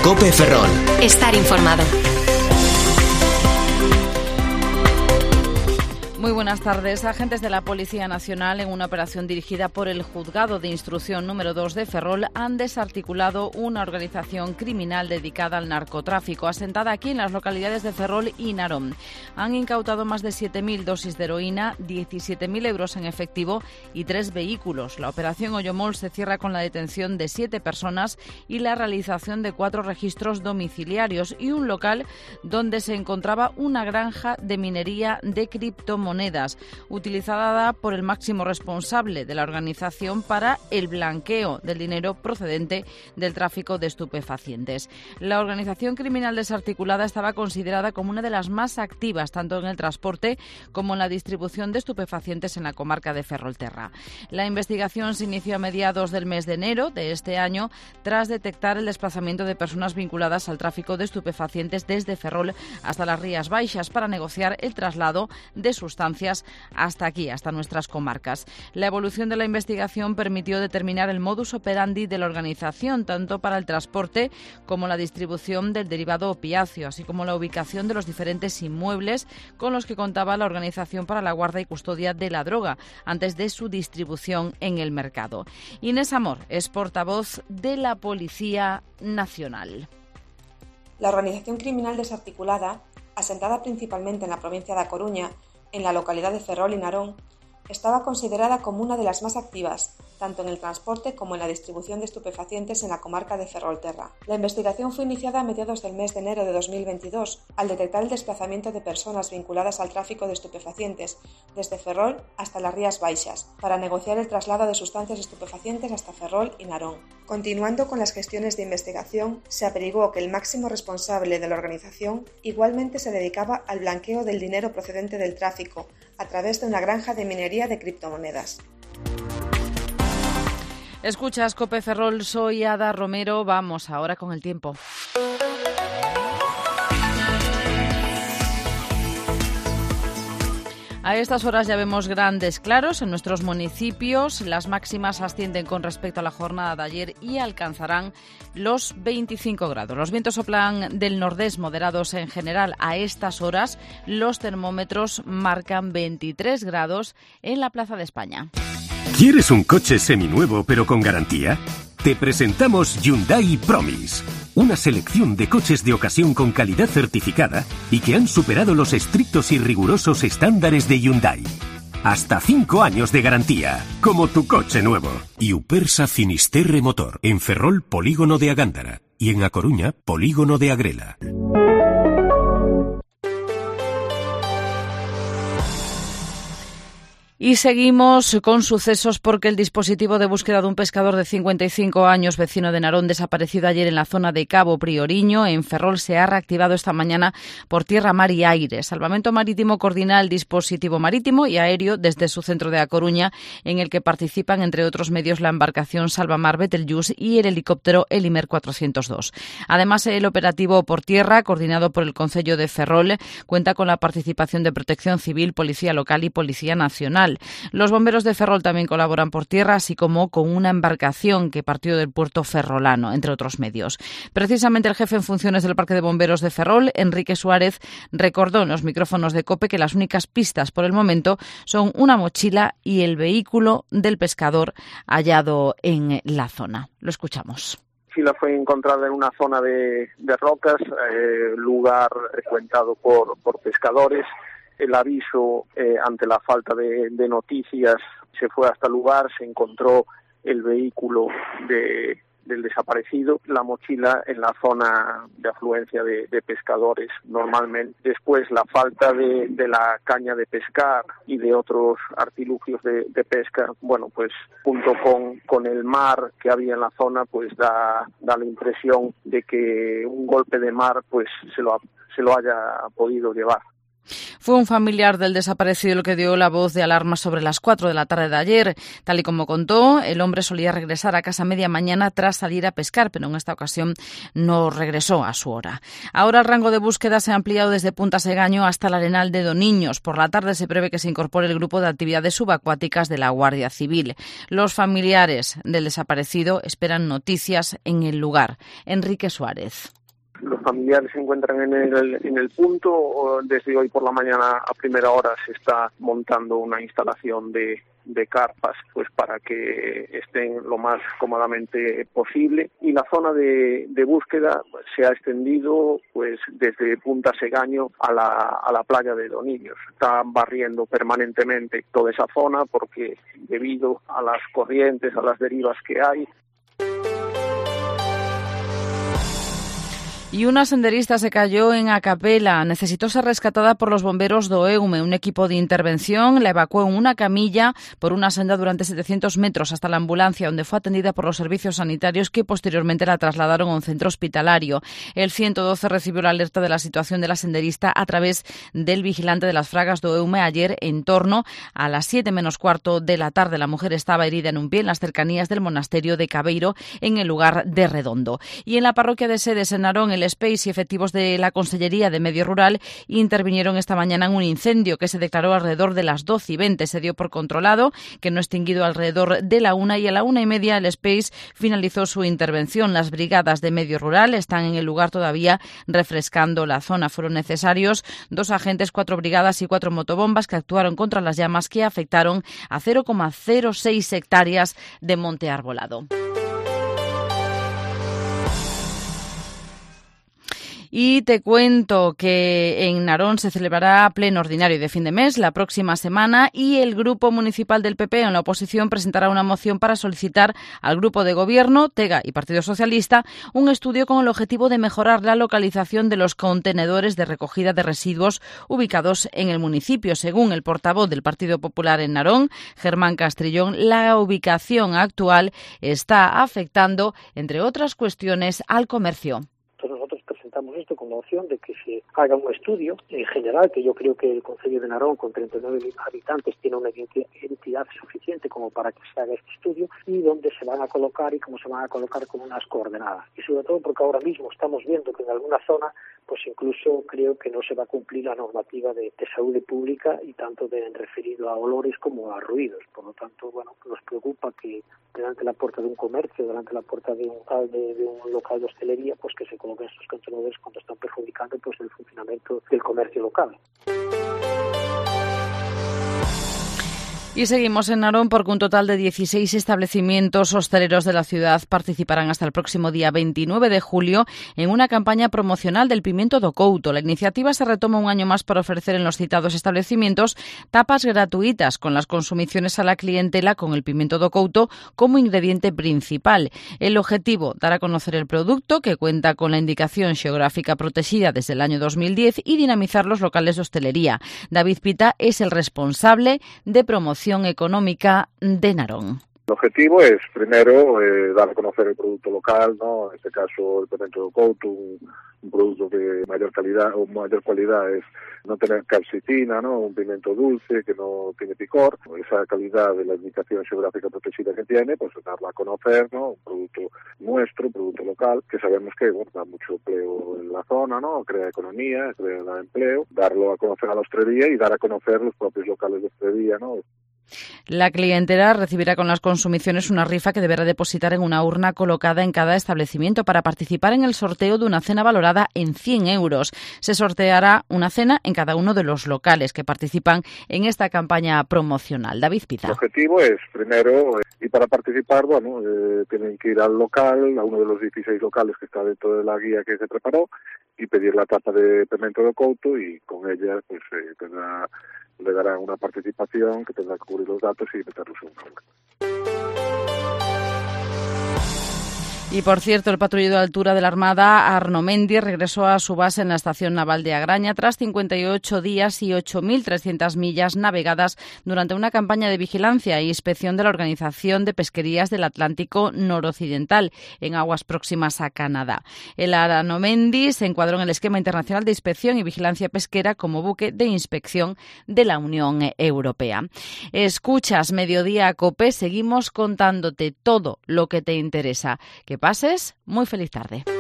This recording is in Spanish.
COPE Ferrol. Estar informado. Muy buenas tardes. Agentes de la Policía Nacional, en una operación dirigida por el Juzgado de Instrucción número 2 de Ferrol, han desarticulado una organización criminal dedicada al narcotráfico, asentada aquí en las localidades de Ferrol y Narón. Han incautado más de 7.000 dosis de heroína, 17.000 euros en efectivo y 3 vehículos. La operación Oyomol se cierra con la detención de 7 personas y la realización de 4 registros domiciliarios y un local donde se encontraba una granja de minería de criptomonedas utilizada por el máximo responsable de la organización para el blanqueo del dinero procedente del tráfico de estupefacientes. La organización criminal desarticulada estaba considerada como una de las más activas tanto en el transporte como en la distribución de estupefacientes en la comarca de Ferrolterra. La investigación se inició a mediados del mes de enero de este año tras detectar el desplazamiento de personas vinculadas al tráfico de estupefacientes desde Ferrol hasta las Rías Baixas para negociar el traslado de sustancias hasta aquí, hasta nuestras comarcas. La evolución de la investigación permitió determinar el modus operandi de la organización, tanto para el transporte como la distribución del derivado opiáceo, así como la ubicación de los diferentes inmuebles con los que contaba la organización para la guarda y custodia de la droga, antes de su distribución en el mercado. Inés Amor es portavoz de la Policía Nacional. La organización criminal desarticulada, asentada principalmente en la provincia de A Coruña, en la localidad de Ferrol y Narón, estaba considerada como una de las más activas, tanto en el transporte como en la distribución de estupefacientes en la comarca de Ferrolterra. La investigación fue iniciada a mediados del mes de enero de 2022, al detectar el desplazamiento de personas vinculadas al tráfico de estupefacientes desde Ferrol hasta las Rías Baixas, para negociar el traslado de sustancias estupefacientes hasta Ferrol y Narón. Continuando con las gestiones de investigación, se averiguó que el máximo responsable de la organización igualmente se dedicaba al blanqueo del dinero procedente del tráfico, a través de una granja de minería de criptomonedas. Escuchas COPE Ferrol, soy Ada Romero. Vamos ahora con el tiempo. A estas horas ya vemos grandes claros en nuestros municipios. Las máximas ascienden con respecto a la jornada de ayer y alcanzarán los 25 grados. Los vientos soplan del nordés moderados en general. A estas horas los termómetros marcan 23 grados en la Plaza de España. ¿Quieres un coche seminuevo pero con garantía? Te presentamos Hyundai Promise, una selección de coches de ocasión con calidad certificada y que han superado los estrictos y rigurosos estándares de Hyundai. Hasta 5 años de garantía, como tu coche nuevo. Y Upersa Finisterre Motor, en Ferrol, Polígono de Agándara, y en A Coruña, Polígono de Agrela. Y seguimos con sucesos porque el dispositivo de búsqueda de un pescador de 55 años, vecino de Narón, desaparecido ayer en la zona de Cabo Prioriño, en Ferrol, se ha reactivado esta mañana por tierra, mar y aire. Salvamento Marítimo coordina el dispositivo marítimo y aéreo desde su centro de A Coruña, en el que participan, entre otros medios, la embarcación Salvamar Betelgeuse y el helicóptero Elimer 402. Además, el operativo por tierra, coordinado por el Concello de Ferrol, cuenta con la participación de Protección Civil, Policía Local y Policía Nacional. Los bomberos de Ferrol también colaboran por tierra, así como con una embarcación que partió del puerto ferrolano, entre otros medios. Precisamente el jefe en funciones del Parque de Bomberos de Ferrol, Enrique Suárez, recordó en los micrófonos de COPE que las únicas pistas por el momento son una mochila y el vehículo del pescador hallado en la zona. Lo escuchamos. La mochila fue encontrada en una zona de rocas, lugar frecuentado por pescadores. El aviso ante la falta de noticias se fue hasta el lugar, se encontró el vehículo del desaparecido, la mochila en la zona de afluencia de pescadores normalmente. Después la falta de la caña de pescar y de otros artilugios de pesca, bueno, pues junto con el mar que había en la zona, pues da la impresión de que un golpe de mar pues se lo haya podido llevar. Fue un familiar del desaparecido el que dio la voz de alarma sobre las 4 de la tarde de ayer. Tal y como contó, el hombre solía regresar a casa media mañana tras salir a pescar, pero en esta ocasión no regresó a su hora. Ahora el rango de búsqueda se ha ampliado desde Punta Segaño hasta el Arenal de Doniños. Por la tarde se prevé que se incorpore el grupo de actividades subacuáticas de la Guardia Civil. Los familiares del desaparecido esperan noticias en el lugar. Enrique Suárez. Los familiares se encuentran en el punto. Desde hoy por la mañana a primera hora se está montando una instalación de carpas, pues para que estén lo más cómodamente posible, y la zona de búsqueda se ha extendido pues desde Punta Segaño a la playa de Donillos. Están barriendo permanentemente toda esa zona porque debido a las corrientes, a las derivas que hay. Y una senderista se cayó en Acapela. Necesitó ser rescatada por los bomberos do EUME. Un equipo de intervención la evacuó en una camilla por una senda durante 700 metros hasta la ambulancia, donde fue atendida por los servicios sanitarios, que posteriormente la trasladaron a un centro hospitalario. El 112 recibió la alerta de la situación de la senderista a través del vigilante de las Fragas do EUME ayer en torno a las 7 menos cuarto de la tarde. La mujer estaba herida en un pie en las cercanías del monasterio de Cabeiro, en el lugar de Redondo. Y en la parroquia de Sedes, en Narón, el Space y efectivos de la Consellería de Medio Rural intervinieron esta mañana en un incendio que se declaró alrededor de las 12:20. Se dio por controlado, que no extinguido alrededor de la 1, y a la 1:30 el Space finalizó su intervención. Las brigadas de Medio Rural están en el lugar todavía refrescando la zona. Fueron necesarios 2 agentes, 4 brigadas y 4 motobombas que actuaron contra las llamas, que afectaron a 0,06 hectáreas de monte arbolado. Y te cuento que en Narón se celebrará pleno ordinario de fin de mes la próxima semana, y el Grupo Municipal del PP en la oposición presentará una moción para solicitar al Grupo de Gobierno, TEGA y Partido Socialista, un estudio con el objetivo de mejorar la localización de los contenedores de recogida de residuos ubicados en el municipio. Según el portavoz del Partido Popular en Narón, Germán Castrillón, la ubicación actual está afectando, entre otras cuestiones, al comercio. Nosotros presentamos esto con la opción de que se haga un estudio en general, que yo creo que el Concello de Narón, con 39.000 habitantes, tiene una entidad suficiente como para que se haga este estudio, y donde se van a colocar y cómo se van a colocar con unas coordenadas. Y sobre todo porque ahora mismo estamos viendo que en alguna zona, pues incluso creo que no se va a cumplir la normativa de salud pública, y tanto referido a olores como a ruidos. Por lo tanto, bueno, nos preocupa que delante de la puerta de un comercio, delante de la puerta de un local de hostelería, pues que se coloquen estos contenedores cuando están perjudicando pues el funcionamiento del comercio local. Y seguimos en Narón, porque un total de 16 establecimientos hosteleros de la ciudad participarán hasta el próximo día 29 de julio en una campaña promocional del pimiento do Couto. La iniciativa se retoma un año más para ofrecer en los citados establecimientos tapas gratuitas con las consumiciones a la clientela con el pimiento do Couto como ingrediente principal. El objetivo, dar a conocer el producto, que cuenta con la indicación geográfica protegida desde el año 2010, y dinamizar los locales de hostelería. David Pita es el responsable de promoción económica de Narón. El objetivo es, primero, dar a conocer el producto local, ¿no? En este caso, el pimiento do Couto, un producto de mayor calidad o mayor cualidad es no tener capsitina, ¿no? Un pimiento dulce que no tiene picor. Esa calidad de la indicación geográfica protegida que tiene, pues darla a conocer, ¿no? Un producto nuestro, un producto local, que sabemos que, bueno, da mucho empleo en la zona, ¿no? Crea economía, crea empleo. Darlo a conocer a la hostelería y dar a conocer los propios locales de hostelería, ¿no? La clientela recibirá con las consumiciones una rifa que deberá depositar en una urna colocada en cada establecimiento para participar en el sorteo de una cena valorada en 100 euros. Se sorteará una cena en cada uno de los locales que participan en esta campaña promocional. David Pita. El objetivo es, primero, y para participar, bueno, tienen que ir al local, a uno de los 16 locales que está dentro de la guía que se preparó, y pedir la tapa de pimiento do Couto, y con ella pues le dará una participación que tendrá que cubrir los datos y meterlos en una urna. Y, por cierto, el patrullero de altura de la Armada, Arnomendi, regresó a su base en la Estación Naval de Agraña tras 58 días y 8.300 millas navegadas durante una campaña de vigilancia e inspección de la Organización de Pesquerías del Atlántico Noroccidental en aguas próximas a Canadá. El Arnomendi se encuadró en el esquema internacional de inspección y vigilancia pesquera como buque de inspección de la Unión Europea. Escuchas Mediodía COPE, seguimos contándote todo lo que te interesa. Que pases muy feliz tarde.